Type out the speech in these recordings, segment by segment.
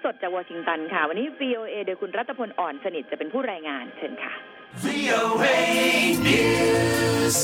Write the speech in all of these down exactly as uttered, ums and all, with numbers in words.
สดจากวอชิงตันค่ะวันนี้ วี โอ เอ โดยคุณรัตพลอ่อนสนิทจะเป็นผู้รายงานเชิญค่ะ วี โอ เอ News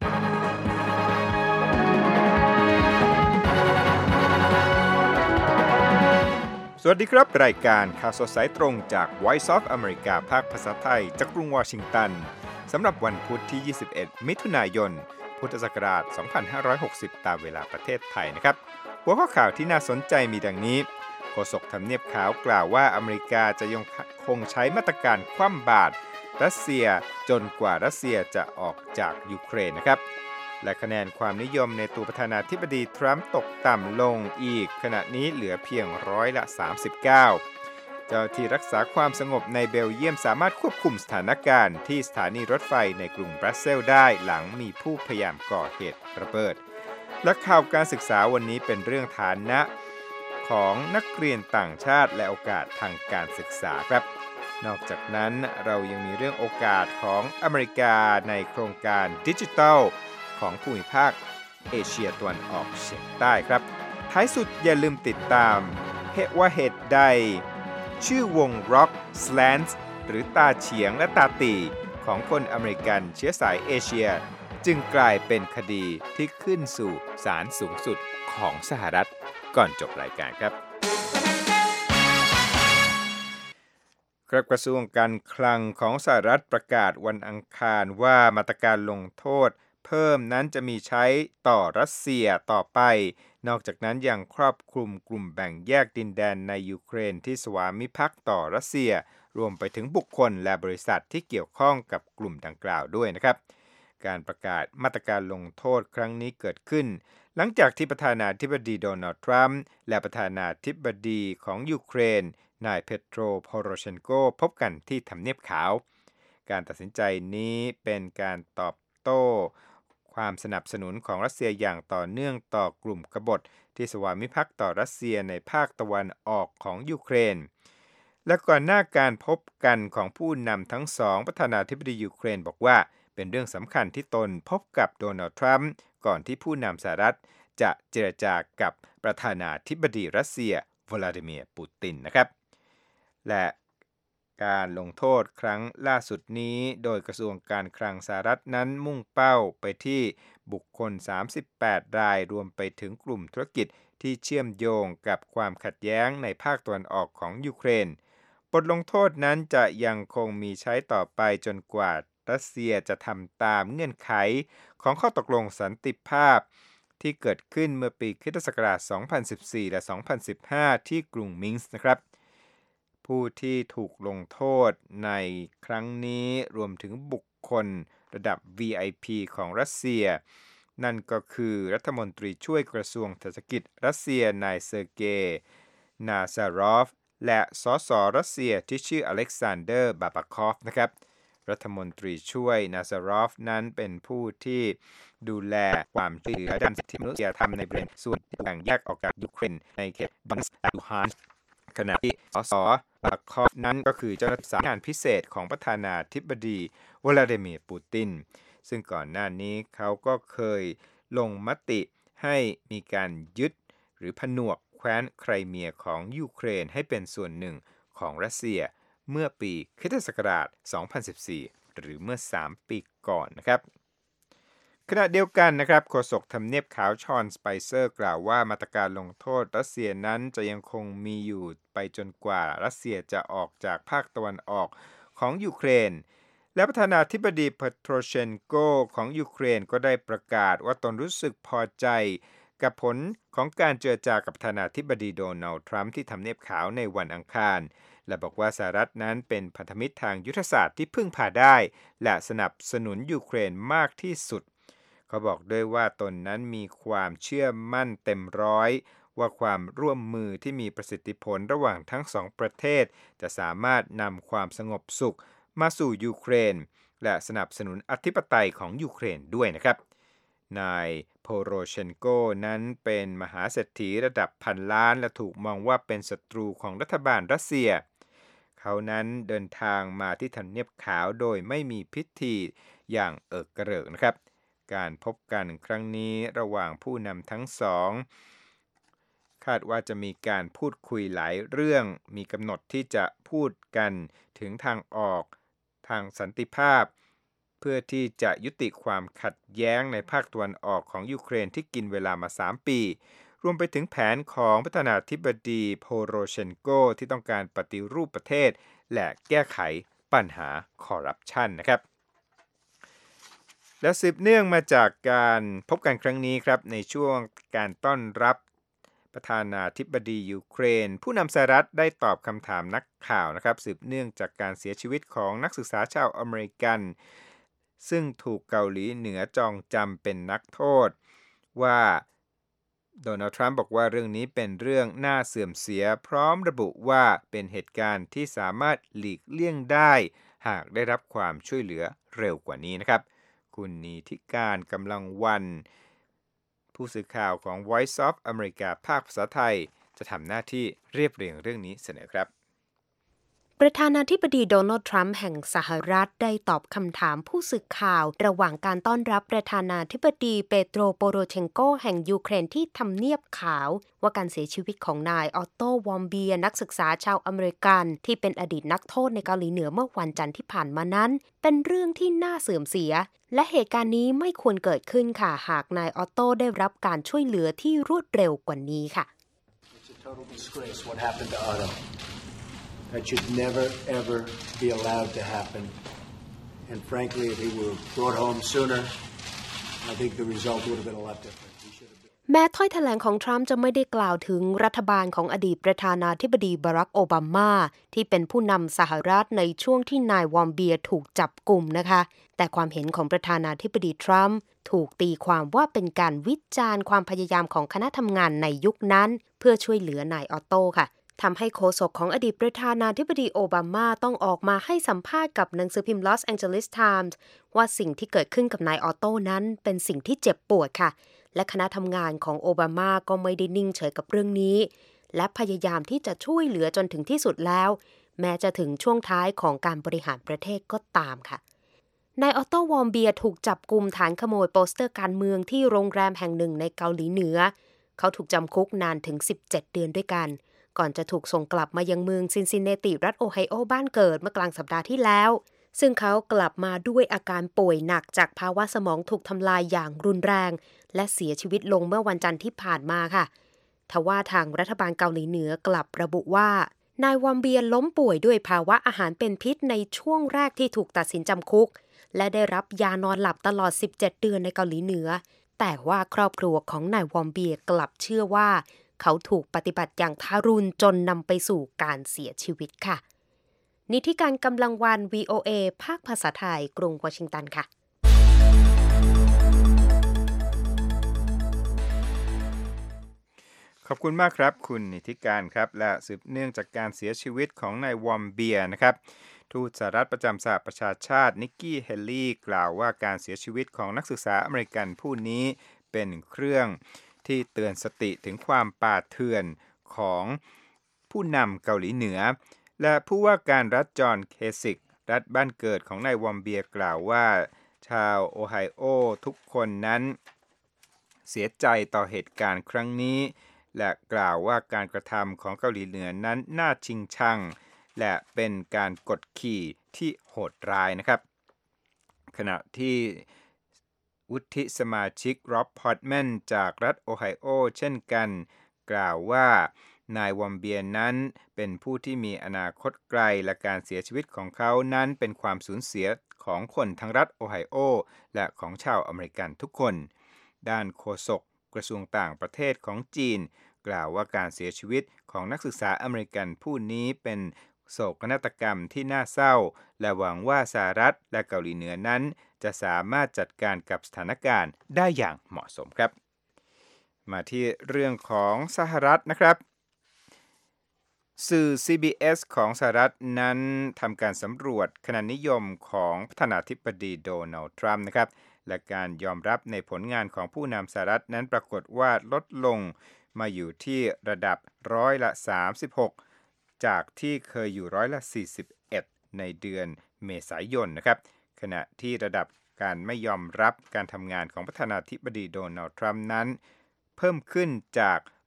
สวัสดีครับรายการข่าวสดสายตรงจาก Voice of America ภาคภาษาไทยจากกรุงวอชิงตันสำหรับวันพุธที่ยี่สิบเอ็ดมิถุนายนพุทธศักราชสองพันห้าร้อยหกสิบตามเวลาประเทศไทยนะครับหัวข้อข่าวที่น่าสนใจมีดังนี้โฆษกทำเนียบขาวกล่าวว่าอเมริกาจะยังคงใช้มาตรการคว่ำบาตรรัสเซียจนกว่ารัสเซียจะออกจากยูเครนนะครับและคะแนนความนิยมในตัวประธานาธิบดีทรัมป์ตกต่ำลงอีกขณะนี้เหลือเพียงร้อยละสามสิบเก้าเจ้าที่รักษาความสงบในเบลเยียมสามารถควบคุมสถานการณ์ที่สถานีรถไฟในกรุงบรัสเซลส์ได้หลังมีผู้พยายามก่อเหตุระเบิดและข่าวการศึกษาวันนี้เป็นเรื่องฐานะของนักเรียนต่างชาติและโอกาสทางการศึกษาครับนอกจากนั้นเรายังมีเรื่องโอกาสของอเมริกาในโครงการดิจิทัลของภูมิภาคเอเชียตะวันออกเฉียงใต้ครับท้ายสุดอย่าลืมติดตามเหตุว่าเหตุใดชื่อวง Rock Slants หรือตาเฉียงและตาตีของคนอเมริกันเชื้อสายเอเชียจึงกลายเป็นคดีที่ขึ้นสู่ศาลสูงสุดของสหรัฐก่อนจบรายการครับกระทรวงการคลังของสหรัฐประกาศวันอังคารว่ามาตรการลงโทษเพิ่มนั้นจะมีใช้ต่อรัสเซียต่อไปนอกจากนั้นยังครอบคลุมกลุ่มแบ่งแยกดินแดนในยูเครนที่สวามิภักดิ์ต่อรัสเซียรวมไปถึงบุคคลและบริษัทที่เกี่ยวข้องกับกลุ่มดังกล่าวด้วยนะครับการประกาศมาตรการลงโทษครั้งนี้เกิดขึ้นหลังจากที่ประธานาธิบดีโดนัลด์ทรัมป์และประธานาธิบดีของยูเครนนายเปโตรโพโรเชนโกพบกันที่ทำเนียบขาวการตัดสินใจนี้เป็นการตอบโต้ความสนับสนุนของรัสเซียอย่างต่อเนื่องต่อกลุ่มกบฏที่สวามิภักดิ์ต่อรัสเซียในภาคตะวันออกของยูเครนและก่อนหน้าการพบกันของผู้นำทั้งสองประธานาธิบดียูเครนบอกว่าเป็นเรื่องสำคัญที่ตนพบกับโดนัลด์ทรัมป์ก่อนที่ผู้นำสหรัฐจะเจรจากับประธานาธิบดีรัสเซียวลาดิเมียร์ปูตินนะครับและการลงโทษครั้งล่าสุดนี้โดยกระทรวงการคลังสหรัฐนั้นมุ่งเป้าไปที่บุคคลสามสิบแปดรายรวมไปถึงกลุ่มธุรกิจที่เชื่อมโยงกับความขัดแย้งในภาคตะวันออกของยูเครนบทลงโทษนั้นจะยังคงมีใช้ต่อไปจนกว่ารัสเซียจะทำตามเงื่อนไขของข้อตกลงสันติภาพที่เกิดขึ้นเมื่อปีคริสตศักราชสองพันสิบสี่และสองพันสิบห้าที่กรุงมินส์นะครับผู้ที่ถูกลงโทษในครั้งนี้รวมถึงบุคคลระดับ วี ไอ พี ของรัสเซียนั่นก็คือรัฐมนตรีช่วยกระทรวงเศรษฐกิจรัสเซียนายเซอร์เกย์นาซารอฟและสสรัสเซียที่ชื่ออเล็กซานเดอร์บาบาคอฟนะครับรัฐมนตรีช่วยนาซารอฟนั้นเป็นผู้ที่ดูแลความช่วยเหลือด้านสิทธิมนุษยธรรมในบริเวณส่วนที่แบ่งแยกออกจากยูเครนในเขตบันสและลูฮานส์ขณะที่สสบาคอฟนั้นก็คือเจ้าหน้าที่สายงานพิเศษของประธานาธิบดีวลาดิเมียร์ปูตินซึ่งก่อนหน้านี้เขาก็เคยลงมติให้มีการยึดหรือผนวกแคว้นไครเมียของยูเครนให้เป็นส่วนหนึ่งของรัสเซียเมื่อปีคริสตศักราชสองพันสิบสี่หรือเมื่อสามปีก่อนนะครับขณะเดียวกันนะครับโฆษกทำเนียบขาวชอนสไปเซอร์กล่าวว่ามาตรการลงโทษรัสเซียนั้นจะยังคงมีอยู่ไปจนกว่ารัสเซียจะออกจากภาคตะวันออกของยูเครนและประธานาธิบดีเปโตรเชนโกของยูเครนก็ได้ประกาศว่าตนรู้สึกพอใจกับผลของการเจรจากับประธานาธิบดีโดนัลด์ทรัมป์ที่ทำเนียบขาวในวันอังคารและบอกว่าสหรัฐนั้นเป็นพันธมิตรทางยุทธศาสตร์ที่พึ่งพาได้และสนับสนุนยูเครนมากที่สุดเขาบอกด้วยว่าตนนั้นมีความเชื่อมั่นเต็มร้อยว่าความร่วมมือที่มีประสิทธิผลระหว่างทั้งสองประเทศจะสามารถนำความสงบสุขมาสู่ยูเครนและสนับสนุนอธิปไตยของยูเครนด้วยนะครับนายโพโรเชนโกนั้นเป็นมหาเศรษฐีระดับพันล้านและถูกมองว่าเป็นศัตรูของรัฐบาลรัสเซียเขานั้นเดินทางมาที่ทำเนียบขาวโดยไม่มีพิธีอย่างเอิกกระเริกนะครับการพบกันครั้งนี้ระหว่างผู้นำทั้งสองคาดว่าจะมีการพูดคุยหลายเรื่องมีกำหนดที่จะพูดกันถึงทางออกทางสันติภาพเพื่อที่จะยุติความขัดแย้งในภาคตะวันออกของยูเครนที่กินเวลามาสามปีรวมไปถึงแผนของประธานาธิบดีโพโรเชนโกที่ต้องการปฏิรูปประเทศและแก้ไขปัญหาคอร์รัปชันนะครับและสืบเนื่องมาจากการพบกันครั้งนี้ครับในช่วงการต้อนรับประธานาธิบดียูเครนผู้นำสหรัฐได้ตอบคำถามนักข่าวนะครับสืบเนื่องจากการเสียชีวิตของนักศึกษาชาวอเมริกันซึ่งถูกเกาหลีเหนือจองจำเป็นนักโทษว่าโดนัลด์ทรัมป์บอกว่าเรื่องนี้เป็นเรื่องน่าเสื่อมเสียพร้อมระบุว่าเป็นเหตุการณ์ที่สามารถหลีกเลี่ยงได้หากได้รับความช่วยเหลือเร็วกว่านี้นะครับคุณนีธิการกำลังวันผู้สื่อข่าวของ Voice of America ภาคภาษาไทยจะทำหน้าที่เรียบเรียงเรื่องนี้เสนอครับประธานาธิบดีโดนัลด์ทรัมป์แห่งสหรัฐได้ตอบคำถามผู้สื่อข่าวระหว่างการต้อนรับประธานาธิบดีเปโตรโปโรเชนโกแห่งยูเครนที่ทำเนียบขาวว่าการเสียชีวิตของนายออตโตวอมเบียนักศึกษาชาวอเมริกันที่เป็นอดีตนักโทษในเกาหลีเหนือเมื่อวันจันทร์ที่ผ่านมานั้นเป็นเรื่องที่น่าเสื่อมเสียและเหตุการณ์นี้ไม่ควรเกิดขึ้นค่ะหากนายออตโตได้รับการช่วยเหลือที่รวดเร็วกว่านี้ค่ะ It's a total disgrace what happened to Otto. That should never, ever be allowed to happen. And frankly, if he were brought home sooner, I think the result would have been a lot different. He should have been. แม้ถ้อยแถลงของทรัมป์จะไม่ได้กล่าวถึงรัฐบาลของอดีตประธานาธิบดีบารักโอบามาที่เป็นผู้นำสหรัฐในช่วงที่นายวอมเบียถูกจับกุมนะคะแต่ความเห็นของประธานาธิบดีทรัมป์ถูกตีความว่าเป็นการวิจารณ์ความพยายามของคณะทำงานในยุคนั้นเพื่อช่วยเหลือนายออตโต้ค่ะทำให้โฆษกของอดีตประธานาธิบดีโอบามาต้องออกมาให้สัมภาษณ์กับหนังสือพิมพ์ Los Angeles Times ว่าสิ่งที่เกิดขึ้นกับนายออตโต้นั้นเป็นสิ่งที่เจ็บปวดค่ะและคณะทำงานของโอบามาก็ไม่ได้นิ่งเฉยกับเรื่องนี้และพยายามที่จะช่วยเหลือจนถึงที่สุดแล้วแม้จะถึงช่วงท้ายของการบริหารประเทศก็ตามค่ะนายออตโต้วอมเบียถูกจับกุมฐานขโมยโปสเตอร์การเมืองที่โรงแรมแห่งหนึ่งในเกาหลีเหนือเขาถูกจำคุกนานถึงสิบเจ็ดเดือนด้วยกันก่อนจะถูกส่งกลับมายังเมืองซินซินเนติรัฐโอไฮโอบ้านเกิดเมื่อกลางสัปดาห์ที่แล้วซึ่งเขากลับมาด้วยอาการป่วยหนักจากภาวะสมองถูกทำลายอย่างรุนแรงและเสียชีวิตลงเมื่อวันจันทร์ที่ผ่านมาค่ะทว่าทางรัฐบาลเกาหลีเหนือกลับระบุว่านายวัมเบียล้มป่วยด้วยภาวะอาหารเป็นพิษในช่วงแรกที่ถูกตัดสินจำคุกและได้รับยานอนหลับตลอดสิบเจ็ดเดือนในเกาหลีเหนือแต่ว่าครอบครัวของนายวอมเบียกลับเชื่อว่าเขาถูกปฏิบัติอย่างทารุณจนนำไปสู่การเสียชีวิตค่ะนิธิการกำลังวัน วี โอ เอ ภาคภาษาไทยกรุงวอชิงตันค่ะขอบคุณมากครับคุณนิธิการครับและสืบเนื่องจากการเสียชีวิตของนายวอมเบียนะครับทูตสหรัฐประจำสหประชาชาตินิกกี้เฮลลี่กล่าวว่าการเสียชีวิตของนักศึกษาอเมริกันผู้นี้เป็นเครื่องที่เตือนสติถึงความป่าเถื่อนของผู้นำเกาหลีเหนือและผู้ว่าการรัฐจอห์นเคซิกรัฐบ้านเกิดของนายวอมเบียกล่าวว่าชาวโอไฮโอทุกคนนั้นเสียใจต่อเหตุการณ์ครั้งนี้และกล่าวว่าการกระทำของเกาหลีเหนือนั้นน่าชิงชังและเป็นการกดขี่ที่โหดร้ายนะครับขณะที่วุฒิสมาชิกร็อบพอตแมนจากรัฐโอไฮโอเช่นกันกล่าวว่านายวอมเบียนั้นเป็นผู้ที่มีอนาคตไกลและการเสียชีวิตของเขานั้นเป็นความสูญเสียของคนทั้งรัฐโอไฮโอและของชาวอเมริกันทุกคนด้านโฆษกกระทรวงต่างประเทศของจีนกล่าวว่าการเสียชีวิตของนักศึกษาอเมริกันผู้นี้เป็นโศกนาฏกรรมที่น่าเศร้าและหวังว่าสหรัฐและเกาหลีเหนือนั้นจะสามารถจัดการกับสถานการณ์ได้อย่างเหมาะสมครับมาที่เรื่องของสหรัฐนะครับสื่อ ซี บี เอส ของสหรัฐนั้นทำการสำรวจคะแนนนิยมของประธานาธิบดีโดนัลด์ทรัมป์นะครับและการยอมรับในผลงานของผู้นำสหรัฐนั้นปรากฏว่าลดลงมาอยู่ที่ระดับร้อยละสามสิบหกจากที่เคยอยู่ร้อยละสี่สิบเอ็ดในเดือนเมษายนนะครับขณะที่ระดับการไม่ยอมรับการทำงานของประธานาธิบดีโดนัลด์ทรัมป์นั้นเพิ่มขึ้นจาก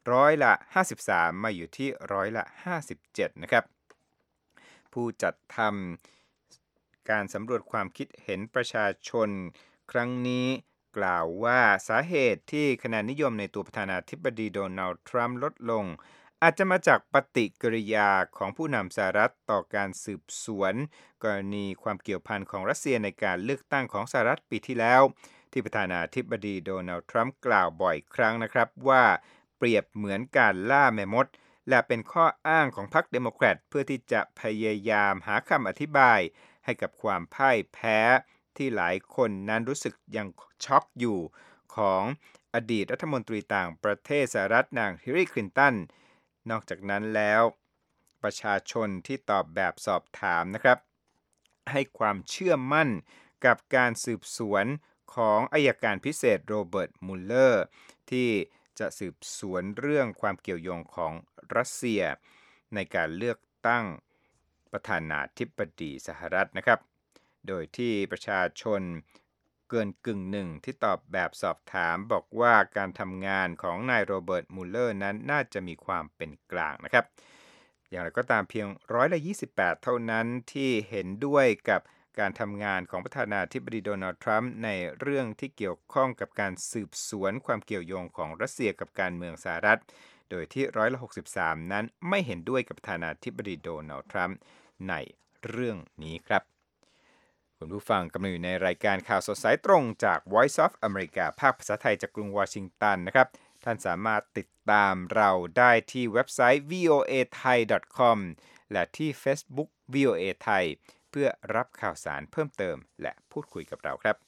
ร้อยละห้าสิบสามมาอยู่ที่ร้อยละห้าสิบเจ็ดนะครับผู้จัดทำการสำรวจความคิดเห็นประชาชนครั้งนี้กล่าวว่าสาเหตุที่คะแนนนิยมในตัวประธานาธิบดีโดนัลด์ทรัมป์ลดลงอาจจะมาจากปฏิกิริยาของผู้นำสหรัฐต่อการสืบสวนกรณีความเกี่ยวพันของรัสเซียในการเลือกตั้งของสหรัฐปีที่แล้วที่ประธานาธิบดีโดนัลด์ทรัมป์กล่าวบ่อยครั้งนะครับว่าเปรียบเหมือนการล่าแม่มดและเป็นข้ออ้างของพรรคเดโมแครตเพื่อที่จะพยายามหาคำอธิบายให้กับความพ่ายแพ้ที่หลายคนนั้นรู้สึกยังช็อกอยู่ของอดีตรัฐมนตรีต่างประเทศสหรัฐนางฮิลลารีคลินตันนอกจากนั้นแล้วประชาชนที่ตอบแบบสอบถามนะครับให้ความเชื่อมั่นกับการสืบสวนของอัยการพิเศษโรเบิร์ตมุลเลอร์ที่จะสืบสวนเรื่องความเกี่ยวโยงของรัสเซียในการเลือกตั้งประธานาธิบดีสหรัฐนะครับโดยที่ประชาชนเกินกึ่งหนึ่งที่ตอบแบบสอบถามบอกว่าการทำงานของนายโรเบิร์ตมุลเลอร์นั้นน่าจะมีความเป็นกลางนะครับอย่างไรก็ตามเพียงร้อยละยี่สิบแปดเท่านั้นที่เห็นด้วยกับการทำงานของประธานาธิบดีโดนัลด์ทรัมป์ในเรื่องที่เกี่ยวข้องกับการสืบสวนความเกี่ยวโยงของรัสเซียกับการเมืองสหรัฐโดยที่ร้อยละหกสิบสามนั้นไม่เห็นด้วยกับประธานาธิบดีโดนัลด์ทรัมป์ในเรื่องนี้ครับคุณผู้ฟังกำลังอยู่ในรายการข่าวสดสายตรงจาก Voice of America ภาคภาษาไทยจากกรุงวอชิงตันนะครับท่านสามารถติดตามเราได้ที่เว็บไซต์ วี โอ เอ ไทย ดอท คอม และที่ Facebook วี โอ เอ ไทยเพื่อรับข่าวสารเพิ่มเติมและพูดคุยกับเราครับ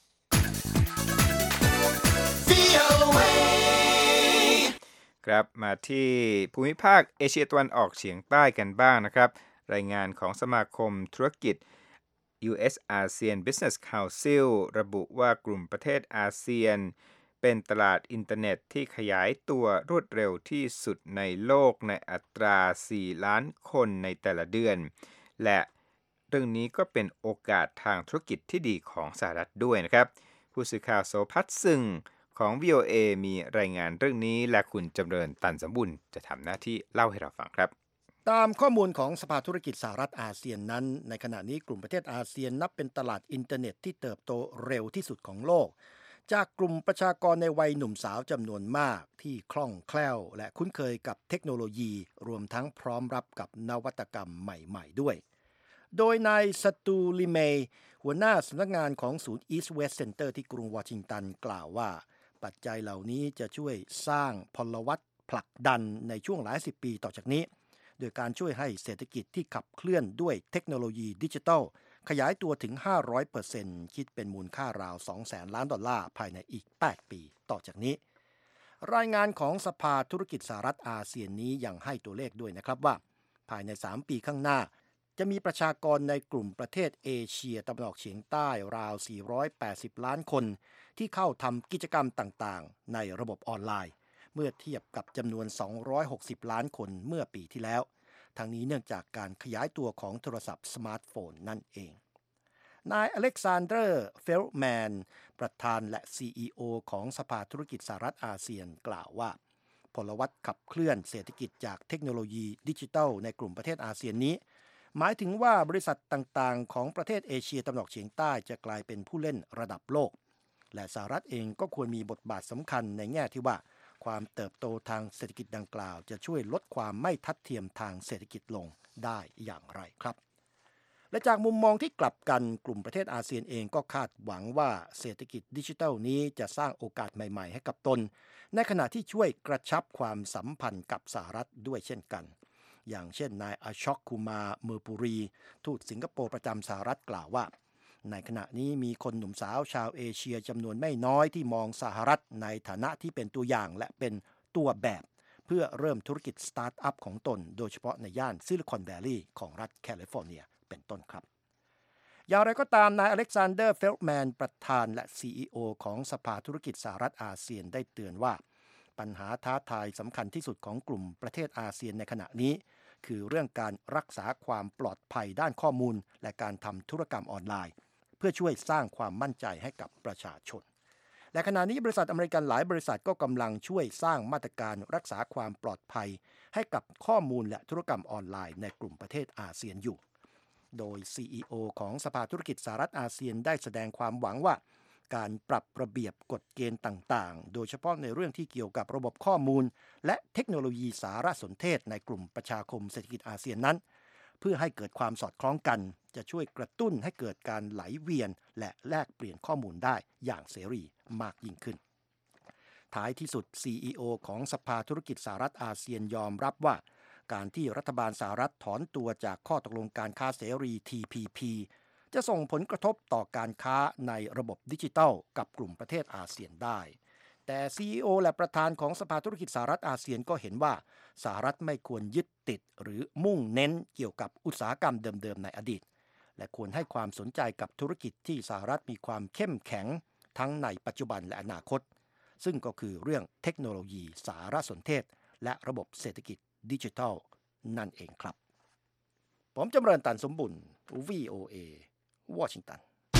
ครับมาที่ภูมิภาคเอเชียตะวันออกเฉียงใต้กันบ้างนะครับรายงานของสมาคมธุรกิจ ยู เอส อาเซียน Business Council ระบุว่ากลุ่มประเทศอาเซียนเป็นตลาดอินเทอร์เน็ตที่ขยายตัวรวดเร็วที่สุดในโลกในอัตราสี่ล้านคนในแต่ละเดือนและเรื่องนี้ก็เป็นโอกาสทางธุรกิจที่ดีของสหรัฐด้วยนะครับผู้สื่อข่าวโสภัทรซึงของ วี โอ เอ มีรายงานเรื่องนี้และคุณจำเริญตันสมบุญจะทำหน้าที่เล่าให้เราฟังครับตามข้อมูลของสภาธุรกิจสหรัฐอาเซียนนั้นในขณะนี้กลุ่มประเทศอาเซียนนับเป็นตลาดอินเทอร์เน็ตที่เติบโตเร็วที่สุดของโลกจากกลุ่มประชากรในวัยหนุ่มสาวจำนวนมากที่คล่องแคล่วและคุ้นเคยกับเทคโนโลยีรวมทั้งพร้อมรับกับนวัตกรรมใหม่ๆด้วยโดยนายสตูลิเมย์หัวหน้าสำนักงานของศูนย์ East West Center ที่กรุงวอชิงตันกล่าวว่าปัจจัยเหล่านี้จะช่วยสร้างพลวัตผลักดันในช่วงหลายสิบปีต่อจากนี้โดยการช่วยให้เศรษฐกิจที่ขับเคลื่อนด้วยเทคโนโลยีดิจิทัลขยายตัวถึง ห้าร้อยเปอร์เซ็นต์ คิดเป็นมูลค่าราว สองแสนล้านดอลลาร์ภายในอีกแปดปีต่อจากนี้รายงานของสภาธุรกิจสหรัฐอาเซียนนี้ยังให้ตัวเลขด้วยนะครับว่าภายในสามปีข้างหน้าจะมีประชากรในกลุ่มประเทศเอเชียตะวันออกเฉียงใต้ราวสี่ร้อยแปดสิบล้านคนที่เข้าทำกิจกรรมต่างๆในระบบออนไลน์เมื่อเทียบกับจำนวนสองร้อยหกสิบล้านคนเมื่อปีที่แล้วทั้งนี้เนื่องจากการขยายตัวของโทรศัพท์สมาร์ทโฟนนั่นเองนายอเล็กซานเดอร์เฟลแมนประธานและ ซี อี โอ ของสภาธุรกิจสหรัฐอาเซียนกล่าวว่าพลวัตขับเคลื่อนเศรษฐกิจจากเทคโนโลยีดิจิทัลในกลุ่มประเทศอาเซียนนี้หมายถึงว่าบริษัทต่างๆของประเทศเอเชียตะวันออกเฉียงใต้จะกลายเป็นผู้เล่นระดับโลกและสหรัฐเองก็ควรมีบทบาทสำคัญในแง่ที่ว่าความเติบโตทางเศรษฐกิจดังกล่าวจะช่วยลดความไม่ทัดเทียมทางเศรษฐกิจลงได้อย่างไรครับและจากมุมมองที่กลับกันกลุ่มประเทศอาเซียนเองก็คาดหวังว่าเศรษฐกิจดิจิทัลนี้จะสร้างโอกาสใหม่ๆให้กับตนในขณะที่ช่วยกระชับความสัมพันธ์กับสหรัฐด้วยเช่นกันอย่างเช่นนายอาช็อกคูมาเมอร์ปูรีทูตสิงคโปร์ประจำสหรัฐกล่าวว่าในขณะนี้มีคนหนุ่มสาวชาวเอเชียจำนวนไม่น้อยที่มองสหรัฐในฐานะที่เป็นตัวอย่างและเป็นตัวแบบเพื่อเริ่มธุรกิจสตาร์ทอัพของตนโดยเฉพาะในย่านซิลิคอนแวลลีย์ของรัฐแคลิฟอร์เนียเป็นต้นครับอย่างไรก็ตามนายอเล็กซานเดอร์เฟลแมนประธานและ ซี อี โอ ของสภาธุรกิจสหรัฐอาเซียนได้เตือนว่าปัญหาท้าทายสำคัญที่สุดของกลุ่มประเทศอาเซียนในขณะนี้คือเรื่องการรักษาความปลอดภัยด้านข้อมูลและการทำธุรกรรมออนไลน์เพื่อช่วยสร้างความมั่นใจให้กับประชาชนและขณะนี้บริษัทอเมริกันหลายบริษัทก็กำลังช่วยสร้างมาตรการรักษาความปลอดภัยให้กับข้อมูลและธุรกรรมออนไลน์ในกลุ่มประเทศอาเซียนอยู่โดย ซี อี โอ ของสภาธุรกิจสหรัฐอาเซียนได้แสดงความหวังว่าการปรับระเบียบกฎเกณฑ์ต่างๆโดยเฉพาะในเรื่องที่เกี่ยวกับระบบข้อมูลและเทคโนโลยีสารสนเทศในกลุ่มประชาคมเศรษฐกิจอาเซียนนั้นเพื่อให้เกิดความสอดคล้องกันจะช่วยกระตุ้นให้เกิดการไหลเวียนและแลกเปลี่ยนข้อมูลได้อย่างเสรีมากยิ่งขึ้นท้ายที่สุด ซี อี โอ ของสภาธุรกิจสหรัฐอาเซียนยอมรับว่าการที่รัฐบาลสหรัฐถอนตัวจากข้อตกลงการค้าเสรี ที พี พี จะส่งผลกระทบต่อการค้าในระบบดิจิทัลกับกลุ่มประเทศอาเซียนได้แต่ ซี อี โอ และประธานของสภาธุรกิจสหรัฐอาเซียนก็เห็นว่าสหรัฐไม่ควรยึดติดหรือมุ่งเน้นเกี่ยวกับอุตสาหกรรมเดิมๆในอดีตและควรให้ความสนใจกับธุรกิจที่สหรัฐมีความเข้มแข็งทั้งในปัจจุบันและอนาคตซึ่งก็คือเรื่องเทคโนโลยีสารสนเทศและระบบเศรษฐกิจดิจิทัลนั่นเองครับผมจำเริญตันสมบุญ วี โอ เอ วอชิงตัน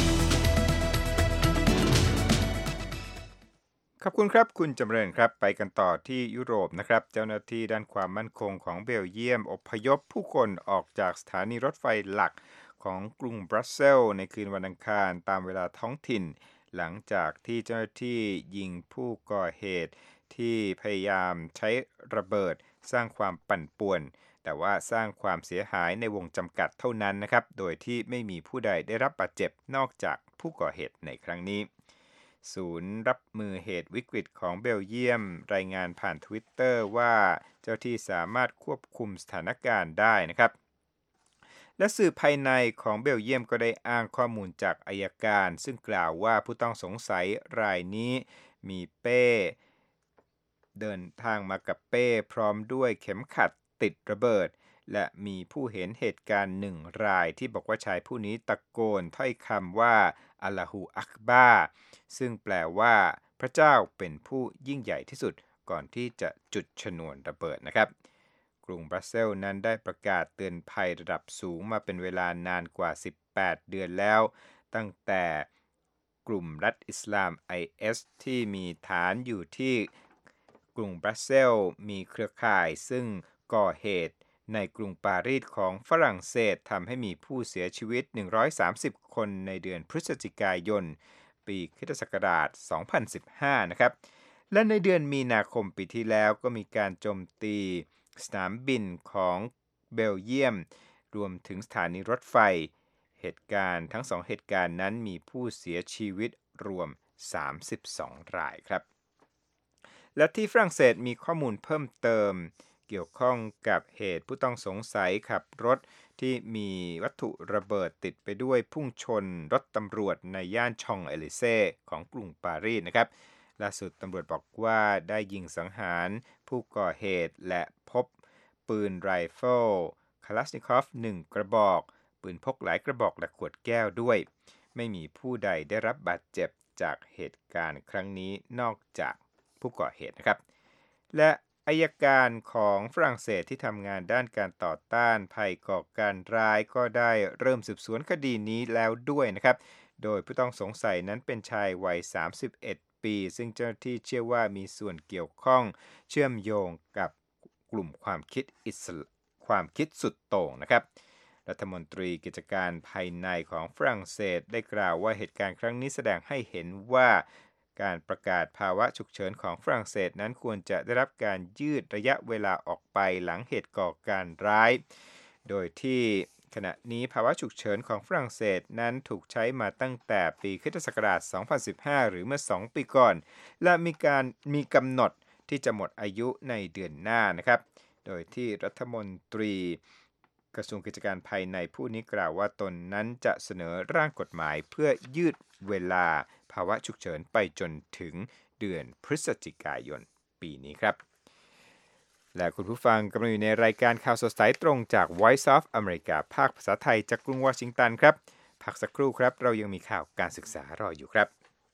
ขอบคุณครับคุณจำเริญครับไปกันต่อที่ยุโรปนะครับเจ้าหน้าที่ด้านความมั่นคงของเบลเยียมอพยพผู้คนออกจากสถานีรถไฟหลักของกรุงบรัสเซลส์ในคืนวันอังคารตามเวลาท้องถิ่นหลังจากที่เจ้าหน้าที่ยิงผู้ก่อเหตุที่พยายามใช้ระเบิดสร้างความปั่นป่วนแต่ว่าสร้างความเสียหายในวงจำกัดเท่านั้นนะครับโดยที่ไม่มีผู้ใดได้รับบาดเจ็บนอกจากผู้ก่อเหตุในครั้งนี้ศูนย์รับมือเหตุวิกฤตของเบลเยียมรายงานผ่าน Twitter ว่าเจ้าที่สามารถควบคุมสถานการณ์ได้นะครับและสื่อภายในของเบลเยียมก็ได้อ้างข้อมูลจากอัยการซึ่งกล่าวว่าผู้ต้องสงสัยรายนี้มีเป้เดินทางมากับเป้พร้อมด้วยเข็มขัดติดระเบิดและมีผู้เห็นเหตุการณ์หนึ่งรายที่บอกว่าชายผู้นี้ตะโกนถ้อยคำว่าอัลลอฮูอักบาร์ซึ่งแปลว่าพระเจ้าเป็นผู้ยิ่งใหญ่ที่สุดก่อนที่จะจุดชนวนระเบิดนะครับกรุงบรัสเซลส์นั้นได้ประกาศเตือนภัยระดับสูงมาเป็นเวลานานกว่าสิบแปดเดือนแล้วตั้งแต่กลุ่มรัฐอิสลาม ไอ เอส ที่มีฐานอยู่ที่กรุงบรัสเซลส์มีเครือข่ายซึ่งก่อเหตุในกรุงปารีสของฝรั่งเศสทำให้มีผู้เสียชีวิตหนึ่งร้อยสามสิบคนในเดือนพฤศจิกายนปีคริสตศักราชสองพันสิบห้านะครับและในเดือนมีนาคมปีที่แล้วก็มีการโจมตีสนามบินของเบลเยียมรวมถึงสถานีรถไฟเหตุการณ์ทั้งสองเหตุการณ์นั้นมีผู้เสียชีวิตรวมสามสิบสองรายครับและที่ฝรั่งเศสมีข้อมูลเพิ่มเติมเกี่ยวข้องกับเหตุผู้ต้องสงสัยขับรถที่มีวัตถุระเบิดติดไปด้วยพุ่งชนรถตำรวจในย่านชองเอลิเซ่ของกรุงปารีสนะครับล่าสุดตำรวจบอกว่าได้ยิงสังหารผู้ก่อเหตุและพบปืนไรเฟิลคาลาชนิคอฟหนึ่งกระบอกปืนพกหลายกระบอกและขวดแก้วด้วยไม่มีผู้ใดได้รับบาดเจ็บจากเหตุการณ์ครั้งนี้นอกจากผู้ก่อเหตุนะครับและอัยการของฝรั่งเศสที่ทำงานด้านการต่อต้านภัยก่อการร้ายก็ได้เริ่มสืบสวนคดีนี้แล้วด้วยนะครับโดยผู้ต้องสงสัยนั้นเป็นชายวัยสามสิบเอ็ดปีซึ่งเจ้าหน้าที่เชื่อว่ามีส่วนเกี่ยวข้องเชื่อมโยงกับกลุ่มความคิดอิสระความคิดสุดโต่งนะครับรัฐมนตรีกิจการภายในของฝรั่งเศสได้กล่าวว่าเหตุการณ์ครั้งนี้แสดงให้เห็นว่าการประกาศภาวะฉุกเฉินของฝรั่งเศสนั้นควรจะได้รับการยืดระยะเวลาออกไปหลังเหตุก่อการร้ายโดยที่ขณะนี้ภาวะฉุกเฉินของฝรั่งเศสนั้นถูกใช้มาตั้งแต่ปีคริสตศักราชสองพันสิบห้าหรือเมื่อสองปีก่อนและมีการมีกำหนดที่จะหมดอายุในเดือนหน้านะครับโดยที่รัฐมนตรีกระทรวงกิจการภายในผู้นี้กล่าวว่าตนนั้นจะเสนอร่างกฎหมายเพื่อยืดเวลาภาวะฉุกเฉินไปจนถึงเดือนพฤศจิกายนปีนี้ครับและคุณผู้ฟังกำลังอยู่ในรายการข่าวสดสายตรงจาก Voice of America ภาคภาษาไทยจากกรุงวอชิงตันครับพักสักครู่ครับเรายังมีข่าวการศึกษารออยู่ครับ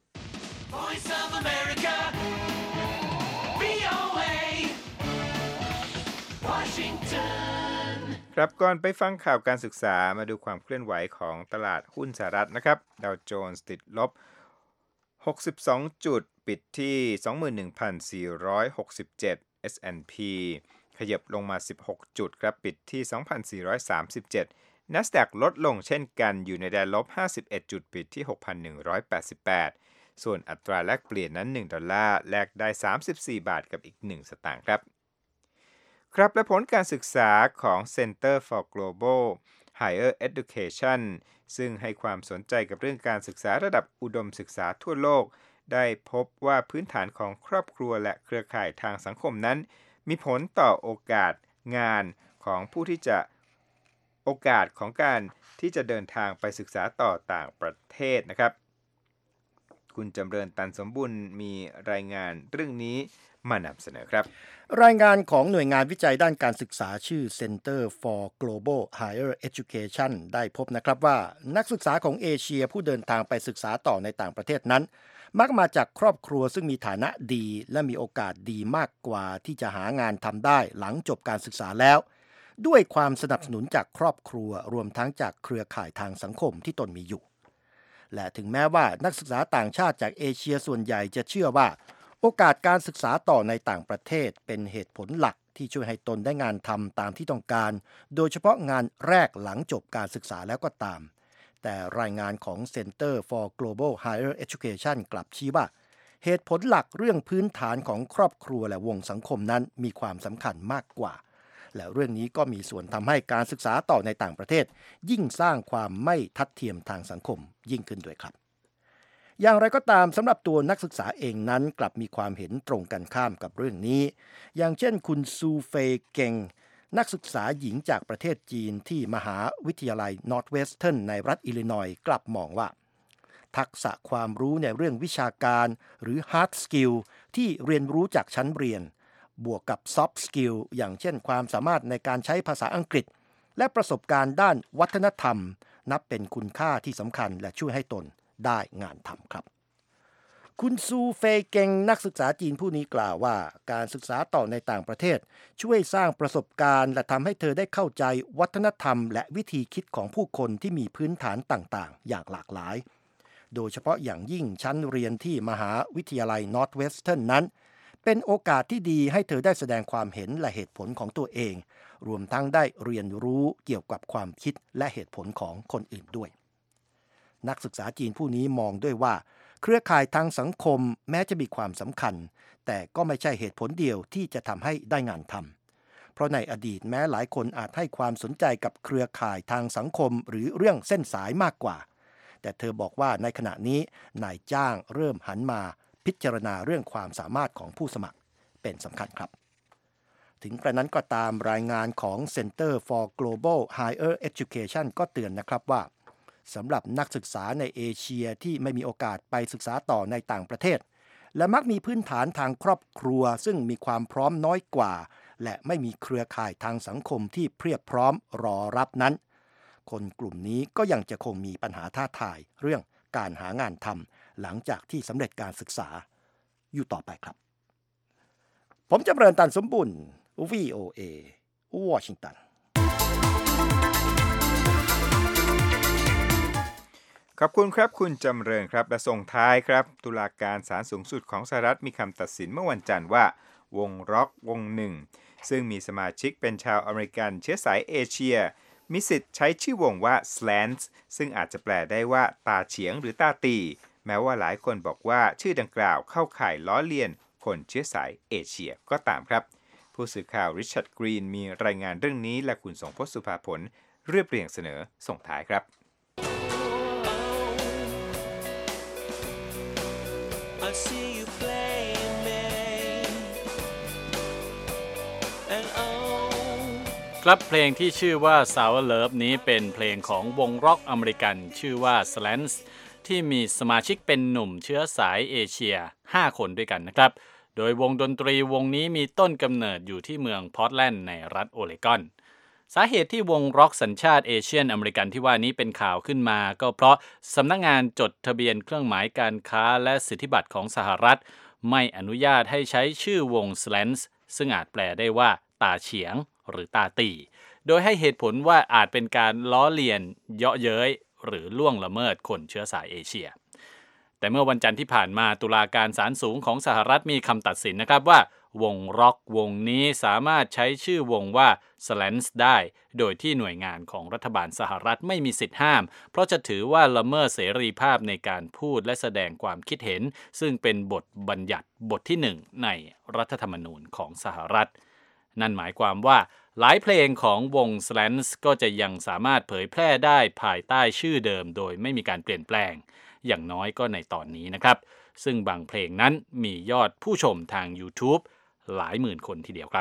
Voice of America วี โอ เอ Washington ครับก่อนไปฟังข่าวการศึกษามาดูความเคลื่อนไหวของตลาดหุ้นสหรัฐนะครับดาวโจนส์ติดลบหกสิบสองจุดปิดที่ สองหมื่นหนึ่งพันสี่ร้อยหกสิบเจ็ด เอส แอนด์ พี ขยับลงมาสิบหกจุดครับปิดที่ สองพันสี่ร้อยสามสิบเจ็ด NASDAQ ลดลงเช่นกันอยู่ในแดนลบห้าสิบเอ็ดจุดปิดที่ หกพันหนึ่งร้อยแปดสิบแปด ส่วนอัตราแลกเปลี่ยนนั้นหนึ่งดอลลาร์แลกได้สามสิบสี่บาทกับอีกหนึ่งสตางค์ครับครับและผลการศึกษาของ Center for Global Higher Education ซึ่งให้ความสนใจกับเรื่องการศึกษาระดับอุดมศึกษาทั่วโลกได้พบว่าพื้นฐานของครอบครัวและเครือข่ายทางสังคมนั้นมีผลต่อโอกาสงานของผู้ที่จะโอกาสของการที่จะเดินทางไปศึกษาต่อต่างประเทศนะครับคุณจำเริญตันสมบุญมีรายงานเรื่องนี้มานำเสนอครับรายงานของหน่วยงานวิจัยด้านการศึกษาชื่อ Center for Global Higher Education ได้พบนะครับว่านักศึกษาของเอเชียผู้เดินทางไปศึกษาต่อในต่างประเทศนั้นมักมาจากครอบครัวซึ่งมีฐานะดีและมีโอกาสดีมากกว่าที่จะหางานทำได้หลังจบการศึกษาแล้วด้วยความสนับสนุนจากครอบครัวรวมทั้งจากเครือข่ายทางสังคมที่ตนมีอยู่และถึงแม้ว่านักศึกษาต่างชาติจากเอเชียส่วนใหญ่จะเชื่อว่าโอกาสการศึกษาต่อในต่างประเทศเป็นเหตุผลหลักที่ช่วยให้ตนได้งานทำตามที่ต้องการโดยเฉพาะงานแรกหลังจบการศึกษาแล้วก็ตามแต่รายงานของ Center for Global Higher Education กลับชี้ว่าเหตุผลหลักเรื่องพื้นฐานของครอบครัวและวงสังคมนั้นมีความสำคัญมากกว่าและเรื่องนี้ก็มีส่วนทำให้การศึกษาต่อในต่างประเทศยิ่งสร้างความไม่ทัดเทียมทางสังคมยิ่งขึ้นด้วยครับอย่างไรก็ตามสำหรับตัวนักศึกษาเองนั้นกลับมีความเห็นตรงกันข้ามกับเรื่องนี้อย่างเช่นคุณซูเฟยเกงนักศึกษาหญิงจากประเทศจีนที่มหาวิทยาลัย Northwestern ในรัฐอิลลินอยส์กลับมองว่าทักษะความรู้ในเรื่องวิชาการหรือ hard skill ที่เรียนรู้จากชั้นเรียนบวกกับ soft skill อย่างเช่นความสามารถในการใช้ภาษาอังกฤษและประสบการณ์ด้านวัฒนธรรมนับเป็นคุณค่าที่สำคัญและช่วยให้ตนได้งานทำครับคุณซูเฟยเกงนักศึกษาจีนผู้นี้กล่าวว่าการศึกษาต่อในต่างประเทศช่วยสร้างประสบการณ์และทำให้เธอได้เข้าใจวัฒนธรรมและวิธีคิดของผู้คนที่มีพื้นฐานต่างๆอย่างหลากหลายโดยเฉพาะอย่างยิ่งชั้นเรียนที่มหาวิทยาลัย Northwestern นั้นเป็นโอกาสที่ดีให้เธอได้แสดงความเห็นและเหตุผลของตัวเองรวมทั้งได้เรียนรู้เกี่ยวกับความคิดและเหตุผลของคนอื่นด้วยนักศึกษาจีนผู้นี้มองด้วยว่าเครือข่ายทางสังคมแม้จะมีความสำคัญแต่ก็ไม่ใช่เหตุผลเดียวที่จะทำให้ได้งานทำเพราะในอดีตแม้หลายคนอาจให้ความสนใจกับเครือข่ายทางสังคมหรือเรื่องเส้นสายมากกว่าแต่เธอบอกว่าในขณะนี้นายจ้างเริ่มหันมาพิจารณาเรื่องความสามารถของผู้สมัครเป็นสำคัญครับถึงกระนั้นก็ตามรายงานของ Center for Global Higher Education ก็เตือนนะครับว่าสำหรับนักศึกษาในเอเชียที่ไม่มีโอกาสไปศึกษาต่อในต่างประเทศและมักมีพื้นฐานทางครอบครัวซึ่งมีความพร้อมน้อยกว่าและไม่มีเครือข่ายทางสังคมที่เพียบพร้อมรอรับนั้นคนกลุ่มนี้ก็ยังจะคงมีปัญหาท้าทายเรื่องการหางานทำหลังจากที่สำเร็จการศึกษาอยู่ต่อไปครับผมจำเริญตันสมบุญ วี โอ เอ วอชิงตันขอบคุณครับคุณจำเริญครับและส่งท้ายครับตุลาการศาลสูงสุดของสหรัฐมีคำตัดสินเมื่อวันจันทร์ว่าวงร็อกวงหนึ่งซึ่งมีสมาชิกเป็นชาวอเมริกันเชื้อสายเอเชียมีสิทธิ์ใช้ชื่อวงว่า Slants ซึ่งอาจจะแปลได้ว่าตาเฉียงหรือตาตีแม้ว่าหลายคนบอกว่าชื่อดังกล่าวเข้าข่ายล้อเลียนคนเชื้อสายเอเชียก็ตามครับผู้สื่อข่าวริชาร์ดกรีนมีรายงานเรื่องนี้และคุณสงพจน์สุภาผลเรียบเรียงเสนอส่งท้ายครับครับเพลงที่ชื่อว่า Sour Love นี้เป็นเพลงของวงร็อกอเมริกันชื่อว่า Slants ที่มีสมาชิกเป็นหนุ่มเชื้อสายเอเชียห้าคนด้วยกันนะครับโดยวงดนตรีวงนี้มีต้นกำเนิดอยู่ที่เมืองพอร์ตแลนด์ในรัฐโอเรกอนสาเหตุที่วงร็อกสัญชาติเอเชียนอเมริกันที่ว่านี้เป็นข่าวขึ้นมาก็เพราะสำนักงานจดทะเบียนเครื่องหมายการค้าและสิทธิบัตรของสหรัฐไม่อนุญาตให้ใช้ชื่อวง Slants ซึ่งอาจแปลได้ว่าตาเฉียงหรือตาตีโดยให้เหตุผลว่าอาจเป็นการล้อเลียนเยาะเย้ยหรือล่วงละเมิดคนเชื้อสายเอเชียแต่เมื่อวันจันทร์ที่ผ่านมาตุลาการศาลสูงของสหรัฐมีคำตัดสินนะครับว่าวงร็อกวงนี้สามารถใช้ชื่อวงว่า Slants ได้โดยที่หน่วยงานของรัฐบาลสหรัฐไม่มีสิทธิ์ห้ามเพราะจะถือว่าละเมิดเสรีภาพในการพูดและแสดงความคิดเห็นซึ่งเป็นบทบัญญัติบทที่หนึ่งในรัฐธรรมนูญของสหรัฐนั่นหมายความว่าหลายเพลงของวง Slants ก็จะยังสามารถเผยแพร่ได้ภายใต้ชื่อเดิมโดยไม่มีการเปลี่ยนแปลงอย่างน้อยก็ในตอนนี้นะครับซึ่งบางเพลงนั้นมียอดผู้ชมทาง YouTube หลายหมื่นคนทีเดียวครับ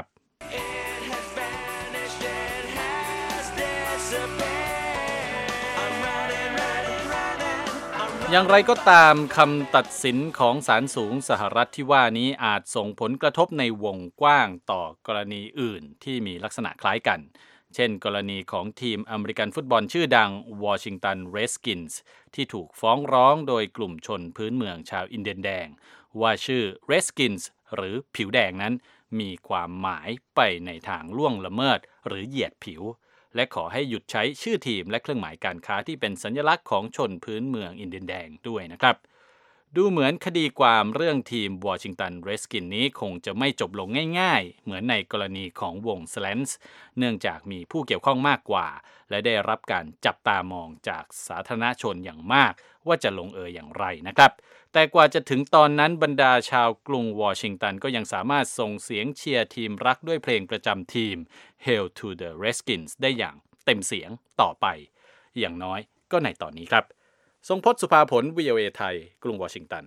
อย่างไรก็ตามคำตัดสินของศาลสูงสหรัฐที่ว่านี้อาจส่งผลกระทบในวงกว้างต่อกรณีอื่นที่มีลักษณะคล้ายกันเช่นกรณีของทีมอเมริกันฟุตบอลชื่อดังวอชิงตันเรดสกินส์ที่ถูกฟ้องร้องโดยกลุ่มชนพื้นเมืองชาวอินเดียนแดงว่าชื่อ Redskins หรือผิวแดงนั้นมีความหมายไปในทางล่วงละเมิดหรือเหยียดผิวและขอให้หยุดใช้ชื่อทีมและเครื่องหมายการค้าที่เป็นสัญลักษณ์ของชนพื้นเมืองอินเดียนแดงด้วยนะครับดูเหมือนคดีความเรื่องทีมวอชิงตันเรดสกินนี้คงจะไม่จบลงง่ายๆเหมือนในกรณีของวง Slants เนื่องจากมีผู้เกี่ยวข้องมากกว่าและได้รับการจับตามองจากสาธารณชนอย่างมากว่าจะลงเอยอย่างไรนะครับแต่กว่าจะถึงตอนนั้นบรรดาชาวกรุงวอชิงตันก็ยังสามารถส่งเสียงเชียร์ทีมรักด้วยเพลงประจำทีม Hail to the Redskins ได้อย่างเต็มเสียงต่อไปอย่างน้อยก็ในตอนนี้ครับทรงพจน์สุภาผล วี โอ เอ ไทยกรุงวอชิงตัน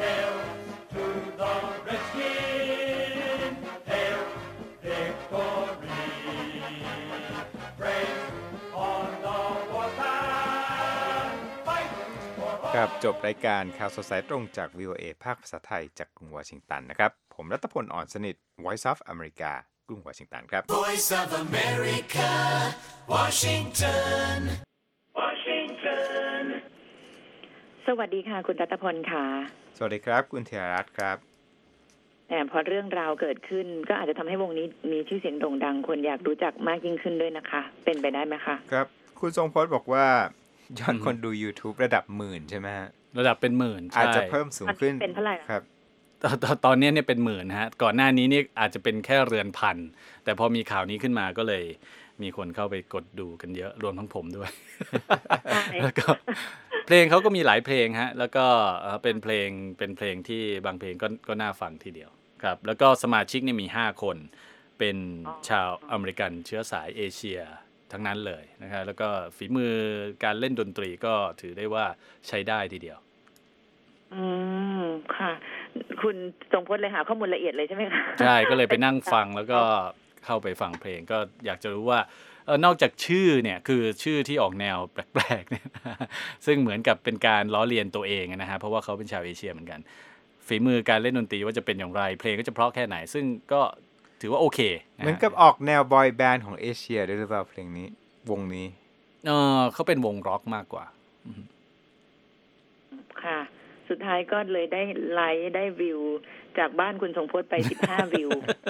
ครับจบรายการข่าวสดสายตรงจาก วี โอ เอ ภาคภาษาไทยจากกรุงวอชิงตันนะครับผมรัตพลอ่อนสนิท Voice of America กรุงวอชิงตันครับ Voice of America Washington Washington สวัสดีค่ะคุณรัตพลค่ะสวัสดีครับคุณธีรรัตน์ครับแต่พอเรื่องราวเกิดขึ้นก็อาจจะทำให้วงนี้มีชื่อเสียงโด่งดังคนอยากรู้จักมากยิ่งขึ้นด้วยนะคะเป็นไปได้ไหมคะครับคุณทรงพจน์บอกว่ายอดคนดู YouTube ระดับหมื่นใช่ไหมฮะระดับเป็นหมื่นอาจจะเพิ่มสูงขึ้นเป็นเท่าไหร่ครับตอนตอนนี้เนี่ยเป็นหมื่นฮะก่อนหน้านี้นี่อาจจะเป็นแค่เรือนพันแต่พอมีข่าวนี้ขึ้นมาก็เลยมีคนเข้าไปกดดูกันเยอะรวมทั้งผมด้วย แล้วก็เพลงเขาก็มีหลายเพลงฮะแล้วก็เป็นเพลงเป็นเพลงที่บางเพลงก็ก็น่าฟังทีเดียวครับแล้วก็สมาชิกเนี่ยมีห้าคนเป็นชาวอเมริกันเชื้อสายเอเชียทั้งนั้นเลยนะครับแล้วก็ฝีมือการเล่นดนตรีก็ถือได้ว่าใช้ได้ทีเดียวอืมค่ะคุณทรงพจน์เลยหาข้อมูลละเอียดเลยใช่ไหมคะใช่ก็เลยไปนั่งฟังแล้วก็เข้าไปฟังเพลงก็อยากจะรู้ว่าเออนอกจากชื่อเนี่ยคือชื่อที่ออกแนวแปลกๆเนี่ยซึ่งเหมือนกับเป็นการล้อเลียนตัวเองนะฮะเพราะว่าเขาเป็นชาวเอเชียเหมือนกันฝีมือการเล่นดนตรีว่าจะเป็นอย่างไรเพลงก็จะเพราะแค่ไหนซึ่งก็ถือว่าโอเคเหมือนกับออกแนวบอยแบนด์ของเอเชียด้วยหรือเปล่าเพลงนี้วงนี้เออเขาเป็นวงร็อกมากกว่าค่ะสุดท้ายก็เลยได้ไลค์ได้วิวจากบ้านคุณทรงพจน์ไปสิบห้าวิว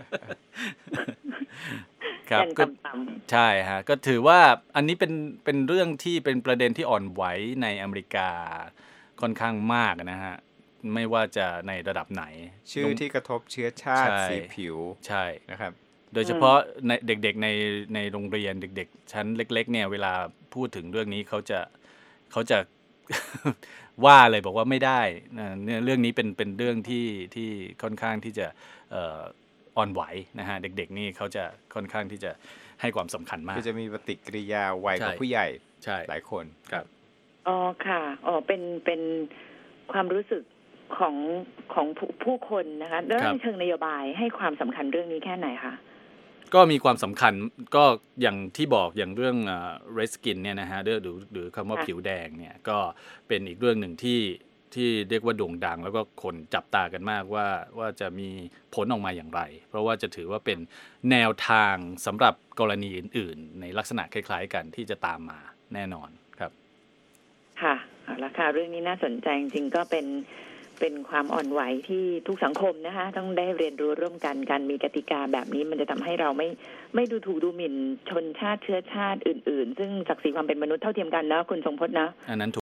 ครับก็ใช่ฮะก็ถือว่าอันนี้เป็นเป็นเรื่องที่เป็นประเด็นที่อ่อนไหวในอเมริกาค่อนข้างมากนะฮะไม่ว่าจะในระดับไหนชื่อที่กระทบเชื้อชาติสีผิวใช่นะครับโดยเฉพาะในเด็กๆในในโรงเรียนเด็กๆชั้นเล็กๆเนี่ยเวลาพูดถึงเรื่องนี้เขาจะเขาจะ ว่าเลยบอกว่าไม่ได้เนี่ยเรื่องนี้เป็นเป็นเรื่องที่ที่ค่อนข้างที่จะอ่อนไหวนะฮะเด็กๆนี่เขาจะค่อนข้างที่จะให้ความสำคัญมากก็จะมีปฏิกิริยาไวกว่าผู้ใหญ่หลายคนครับอ๋อค่ะอ๋อเป็นเป็นความรู้สึกของของผู้คนนะคะแล้วในเชิงนโยบายให้ความสำคัญเรื่องนี้แค่ไหนคะก็มีความสำคัญก็อย่างที่บอกอย่างเรื่องอ่า Red Skin เนี่ยนะฮะหรือหรือคำว่าผิวแดงเนี่ยก็เป็นอีกเรื่องหนึ่งที่ที่เรียกว่าโด่งดังแล้วก็คนจับตากันมากว่าว่าจะมีผลออกมาอย่างไรเพราะว่าจะถือว่าเป็นแนวทางสำหรับกรณีอื่นๆในลักษณะคล้ายๆกันที่จะตามมาแน่นอนครับค่ะเอาละค่ะเรื่องนี้น่าสนใจจริงๆก็เป็นเป็นความอ่อนไหวที่ทุกสังคมนะคะต้องได้เรียนรู้ร่วมกันการมีกติกาแบบนี้มันจะทำให้เราไม่ไม่ดูถูกดูหมิ่นชนชาติเชื้อชาติอื่นๆซึ่งศักดิ์ศรีความเป็นมนุษย์เท่าเทียมกันนะคุณทรงพจน์นะอันนั้น